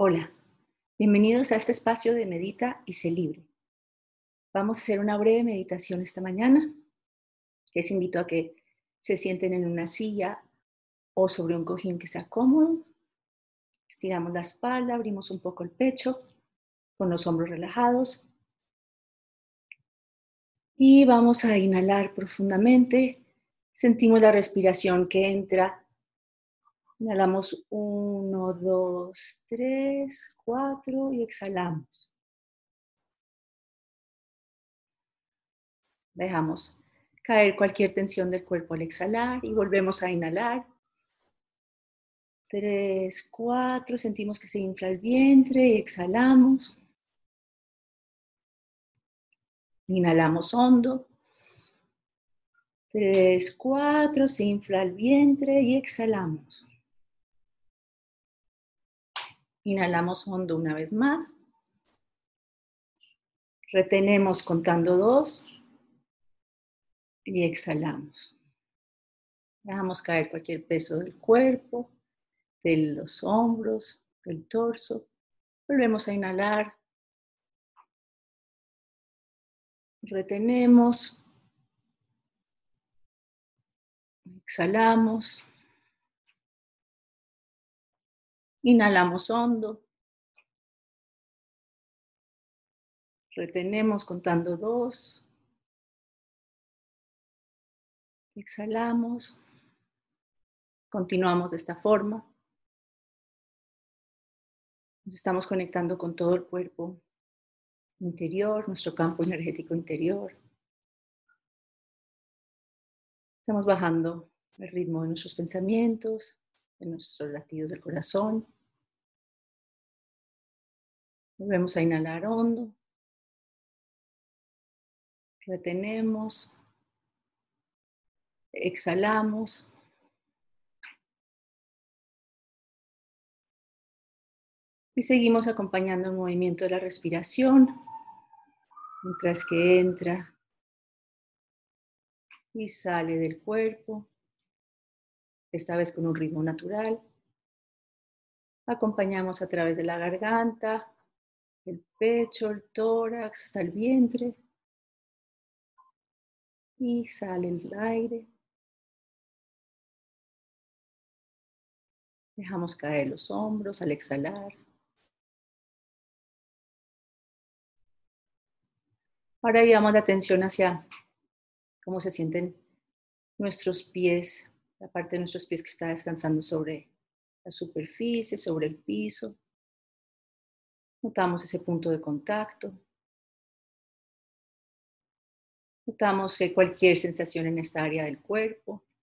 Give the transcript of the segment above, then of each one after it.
Hola, bienvenidos a este espacio de Medita y Sé Libre. Vamos a hacer una breve meditación esta mañana. Les invito a que se sienten en una silla o sobre un cojín que sea cómodo. Estiramos la espalda, abrimos un poco el pecho con los hombros relajados. Y vamos a inhalar profundamente. Sentimos la respiración que entra. Inhalamos 1, 2, 3, 4 y exhalamos. Dejamos caer cualquier tensión del cuerpo al exhalar y volvemos a inhalar. 3, 4, sentimos que se infla el vientre y exhalamos. Inhalamos hondo. 3, 4, se infla el vientre y exhalamos. Inhalamos hondo una vez más. Retenemos contando 2 y exhalamos. Dejamos caer cualquier peso del cuerpo, de los hombros, del torso. Volvemos a inhalar. Retenemos. Exhalamos. Inhalamos hondo. Retenemos contando 2. Exhalamos. Continuamos de esta forma. Nos estamos conectando con todo el cuerpo interior, nuestro campo energético interior. Estamos bajando el ritmo de nuestros pensamientos, de nuestros latidos del corazón. Volvemos a inhalar hondo. Retenemos. Exhalamos. Y seguimos acompañando el movimiento de la respiración, mientras que entra y sale del cuerpo, esta vez con un ritmo natural. Acompañamos a través de la garganta, el pecho, el tórax, hasta el vientre. Y sale el aire. Dejamos caer los hombros al exhalar. Ahora llevamos la atención hacia cómo se sienten nuestros pies, la parte de nuestros pies que está descansando sobre la superficie, sobre el piso. Notamos ese punto de contacto. Notamos cualquier sensación en esta área del cuerpo.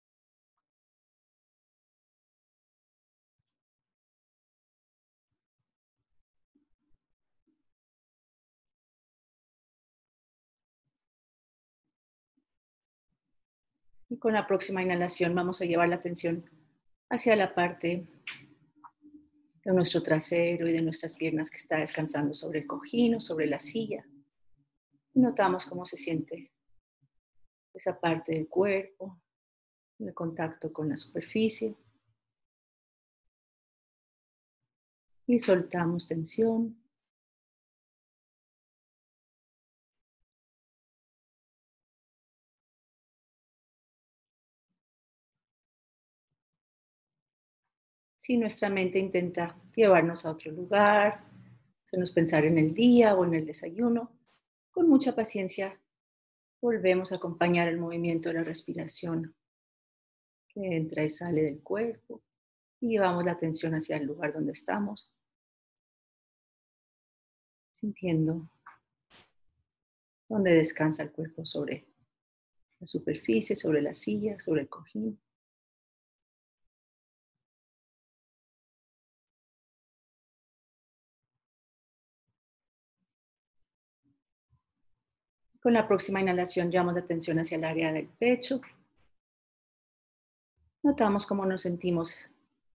Y con la próxima inhalación vamos a llevar la atención hacia la parte de nuestro trasero y de nuestras piernas que está descansando sobre el cojín o sobre la silla. Y notamos cómo se siente esa parte del cuerpo, el contacto con la superficie. Y soltamos tensión. Si nuestra mente intenta llevarnos a otro lugar, hacernos pensar en el día o en el desayuno, con mucha paciencia volvemos a acompañar el movimiento de la respiración que entra y sale del cuerpo y llevamos la atención hacia el lugar donde estamos, sintiendo donde descansa el cuerpo sobre la superficie, sobre la silla, sobre el cojín. Con la próxima inhalación llevamos la atención hacia el área del pecho. Notamos cómo nos sentimos,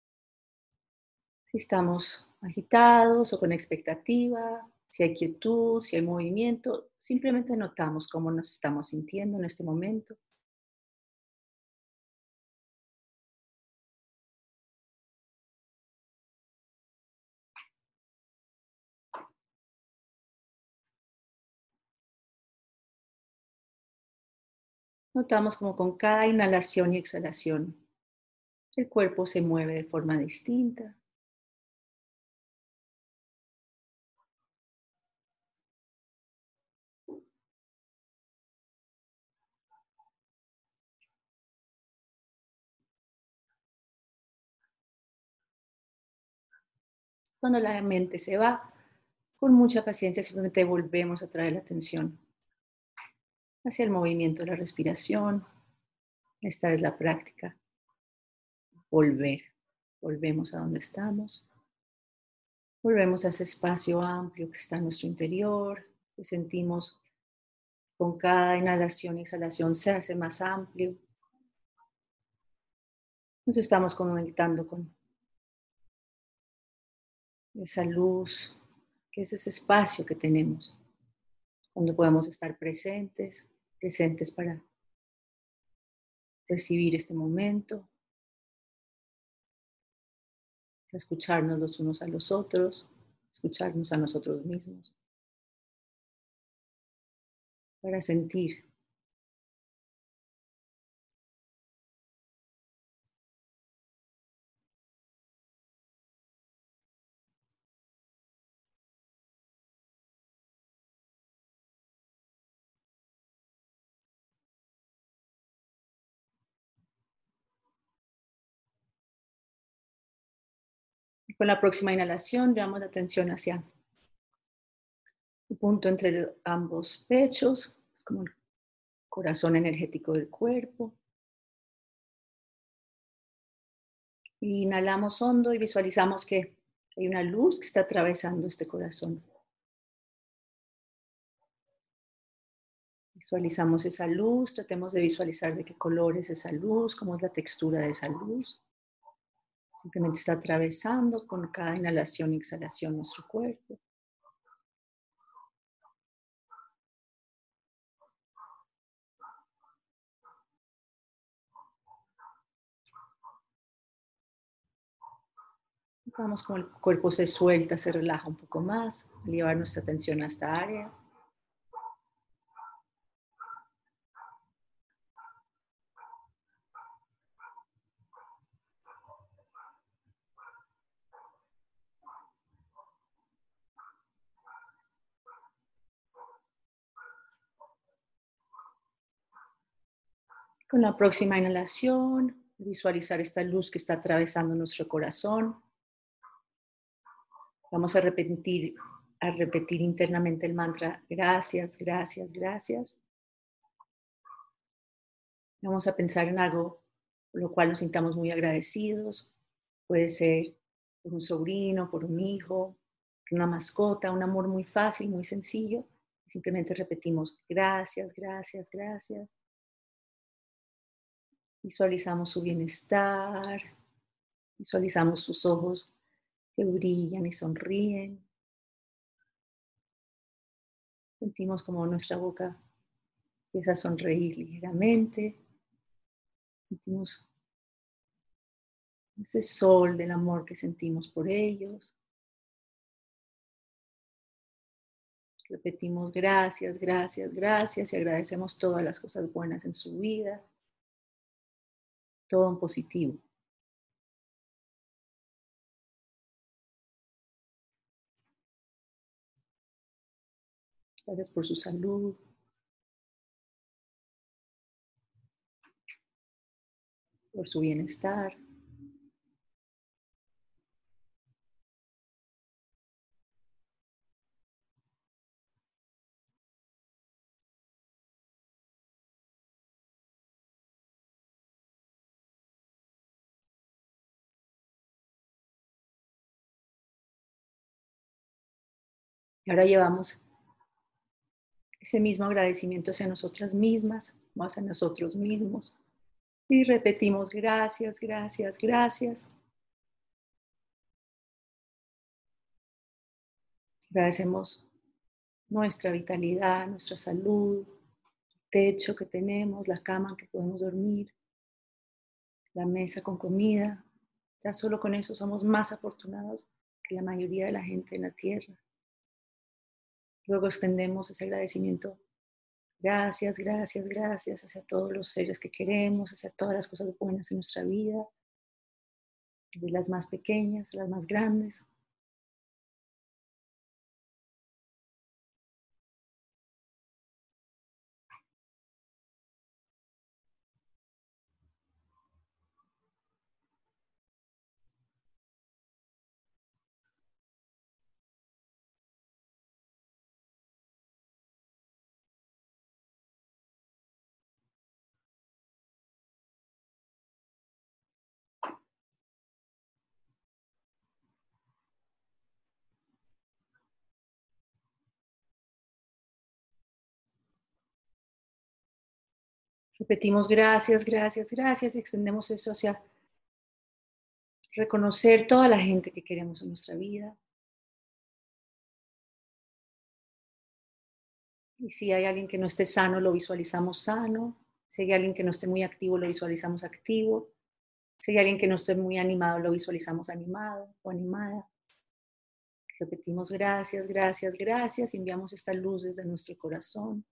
si estamos agitados o con expectativa, si hay quietud, si hay movimiento. Simplemente notamos cómo nos estamos sintiendo en este momento. Notamos como con cada inhalación y exhalación el cuerpo se mueve de forma distinta. Cuando la mente se va, con mucha paciencia simplemente volvemos a traer la atención hacia el movimiento de la respiración. Esta es la práctica. Volver. Volvemos a donde estamos. Volvemos a ese espacio amplio que está en nuestro interior, que sentimos con cada inhalación y exhalación se hace más amplio. Nos estamos conectando con esa luz, que es ese espacio que tenemos, donde podemos estar presentes, presentes para recibir este momento, escucharnos los unos a los otros, escucharnos a nosotros mismos, para sentir. Y con la próxima inhalación, llevamos la atención hacia el punto entre ambos pechos, es como el corazón energético del cuerpo. Y inhalamos hondo y visualizamos que hay una luz que está atravesando este corazón. Visualizamos esa luz, tratemos de visualizar de qué color es esa luz, cómo es la textura de esa luz. Simplemente está atravesando con cada inhalación y exhalación nuestro cuerpo. Notamos como el cuerpo se suelta, se relaja un poco más, al llevar nuestra atención a esta área. Con la próxima inhalación, visualizar esta luz que está atravesando nuestro corazón. Vamos a repetir internamente el mantra gracias, gracias, gracias. Vamos a pensar en algo por lo cual nos sintamos muy agradecidos. Puede ser por un sobrino, por un hijo, por una mascota, un amor muy fácil, muy sencillo. Simplemente repetimos gracias, gracias, gracias. Visualizamos su bienestar, visualizamos sus ojos que brillan y sonríen. Sentimos como nuestra boca empieza a sonreír ligeramente. Sentimos ese sol del amor que sentimos por ellos. Repetimos gracias, gracias, gracias y agradecemos todas las cosas buenas en su vida, todo en positivo. Gracias por su salud, por su bienestar. Y ahora llevamos ese mismo agradecimiento hacia nosotras mismas, hacia nosotros mismos. Y repetimos gracias, gracias, gracias. Agradecemos nuestra vitalidad, nuestra salud, el techo que tenemos, la cama en que podemos dormir, la mesa con comida. Ya solo con eso somos más afortunados que la mayoría de la gente en la tierra. Luego extendemos ese agradecimiento Gracias, gracias, gracias hacia todos los seres que queremos, hacia todas las cosas buenas en nuestra vida, de las más pequeñas a las más grandes. Repetimos gracias, gracias, gracias y extendemos eso hacia reconocer toda la gente que queremos en nuestra vida. Y si hay alguien que no esté sano, lo visualizamos sano. Si hay alguien que no esté muy activo, lo visualizamos activo. Si hay alguien que no esté muy animado, lo visualizamos animado o animada. Repetimos gracias, gracias, gracias. Enviamos esta luz desde nuestro corazón.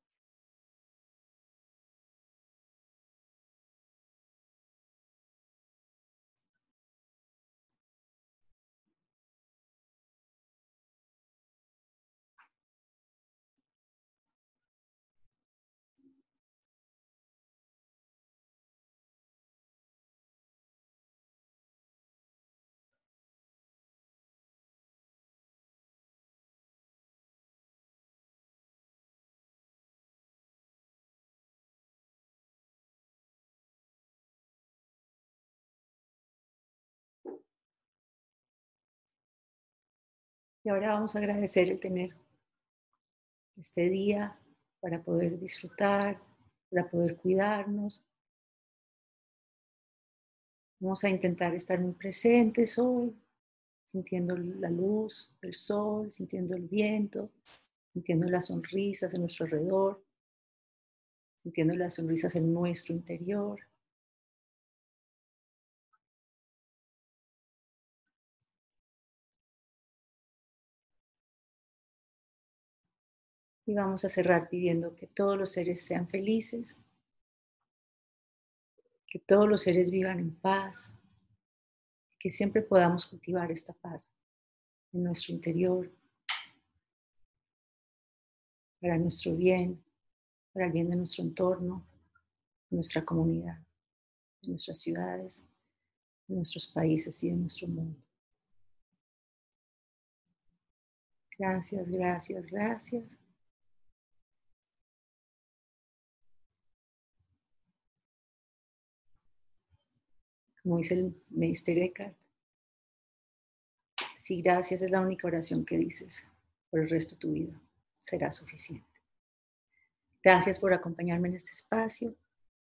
Y ahora vamos a agradecer el tener este día para poder disfrutar, para poder cuidarnos. Vamos a intentar estar muy presentes hoy, sintiendo la luz del sol, sintiendo el viento, sintiendo las sonrisas en nuestro alrededor, sintiendo las sonrisas en nuestro interior. Y vamos a cerrar pidiendo que todos los seres sean felices, que todos los seres vivan en paz, que siempre podamos cultivar esta paz en nuestro interior, para nuestro bien, para el bien de nuestro entorno, de nuestra comunidad, de nuestras ciudades, de nuestros países y de nuestro mundo. Gracias, gracias, gracias. Como dice el Meister Eckhart, si gracias es la única oración que dices por el resto de tu vida, será suficiente. Gracias por acompañarme en este espacio.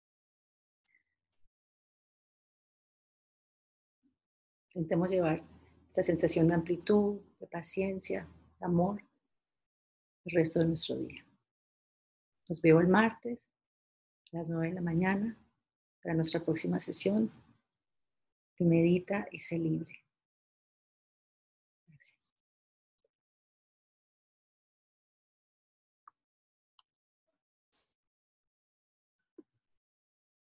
Intentemos llevar esta sensación de amplitud, de paciencia, de amor, el resto de nuestro día. Nos veo el martes a las 9 de la mañana para nuestra próxima sesión de Medita y Sé Libre.